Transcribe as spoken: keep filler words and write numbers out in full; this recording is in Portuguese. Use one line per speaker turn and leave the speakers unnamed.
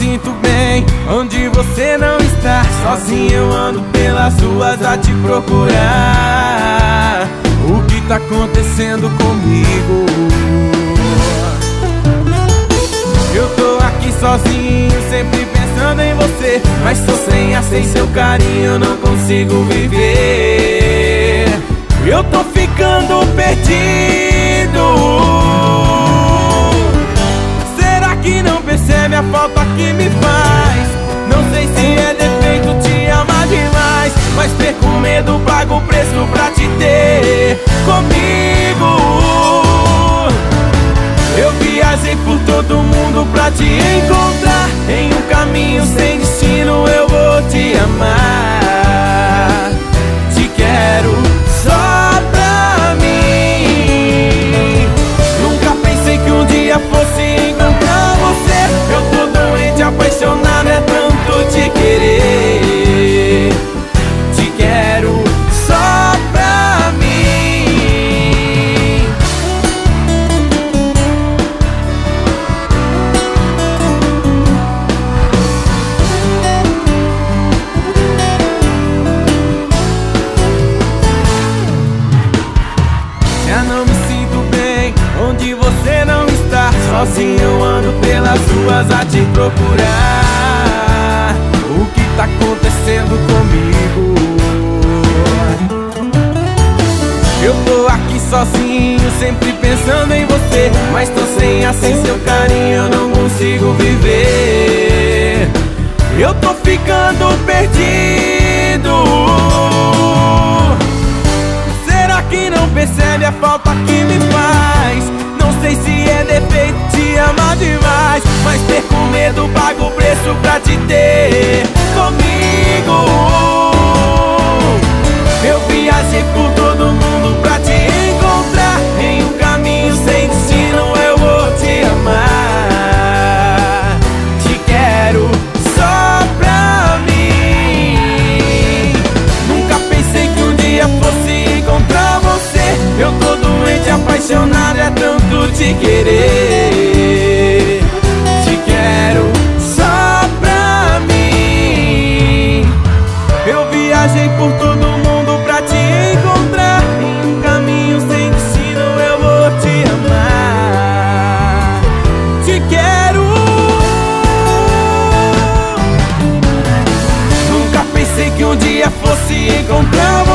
sinto bem onde você não está. Sozinho eu ando pelas ruas a te procurar. O que tá acontecendo comigo? Eu tô aqui sozinho, sempre pensando em você, mas tô sem ar, sem seu carinho, não consigo viver. Eu tô ficando perdido. Será que não percebe a falta que me faz? Não sei se é defeito te amar demais, mas perco o medo, pago o preço pra te ter comigo. Eu viajei por todo mundo pra te encontrar. Em um caminho sem destino eu vou te amar. Te quero só pra mim. Nunca pensei que um dia fosse encontrar você. Eu tô doente, apaixonado, é tanto te querer. Te quero só pra mim. Já não me sinto bem onde você não está. Sozinho eu ando pelas ruas a te procurar. O que tá acontecendo comigo? Eu tô aqui sozinho, sempre pensando em você, mas tô sem ar, sem seu carinho, eu não consigo viver. Eu tô ficando perdido. Será que não percebe a falta que me faz? Não sei se é defeito te amar demais, mas perco o medo, pago o preço pra te ter comigo. Eu viajei por todo mundo pra te encontrar. Em um caminho sem destino eu vou te amar. Te quero só pra mim. Nunca pensei que um dia fosse encontrar você. Eu tô doente, apaixonado, é tanto te querer. Te quero só pra mim. Eu viajei por todo mundo pra te encontrar. Em um caminho sem destino eu vou te amar. Te quero. Nunca pensei que um dia fosse encontrar